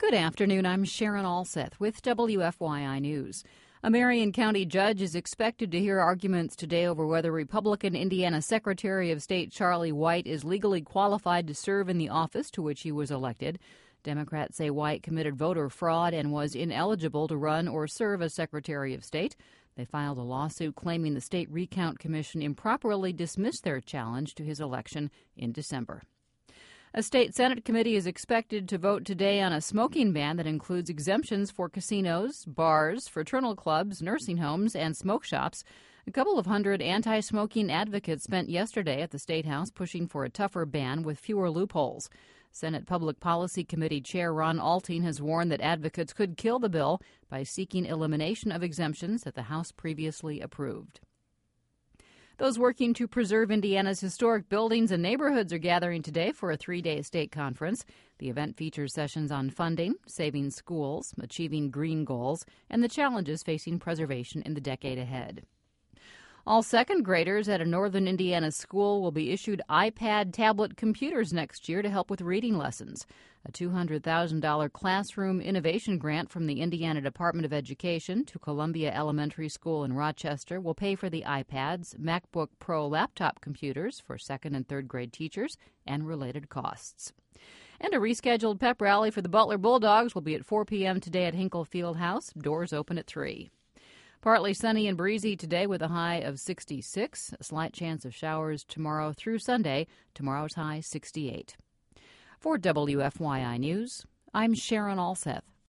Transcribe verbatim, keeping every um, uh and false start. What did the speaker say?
Good afternoon. I'm Sharon Alseth with W F Y I News. A Marion County judge is expected to hear arguments today over whether Republican Indiana Secretary of State Charlie White is legally qualified to serve in the office to which he was elected. Democrats say White committed voter fraud and was ineligible to run or serve as Secretary of State. They filed a lawsuit claiming the State Recount Commission improperly dismissed their challenge to his election in December. A state Senate committee is expected to vote today on a smoking ban that includes exemptions for casinos, bars, fraternal clubs, nursing homes, and smoke shops. A couple of hundred anti-smoking advocates spent yesterday at the State House pushing for a tougher ban with fewer loopholes. Senate Public Policy Committee Chair Ron Alting has warned that advocates could kill the bill by seeking elimination of exemptions that the House previously approved. Those working to preserve Indiana's historic buildings and neighborhoods are gathering today for a three-day state conference. The event features sessions on funding, saving schools, achieving green goals, and the challenges facing preservation in the decade ahead. All second graders at a northern Indiana school will be issued iPad tablet computers next year to help with reading lessons. A two hundred thousand dollars classroom innovation grant from the Indiana Department of Education to Columbia Elementary School in Rochester will pay for the iPads, MacBook Pro laptop computers for second and third grade teachers, and related costs. And a rescheduled pep rally for the Butler Bulldogs will be at four p.m. today at Hinkle Fieldhouse. Doors open at three. Partly sunny and breezy today with a high of sixty-six. A slight chance of showers tomorrow through Sunday. Tomorrow's high sixty-eight. For W F Y I News, I'm Sharon Alseth.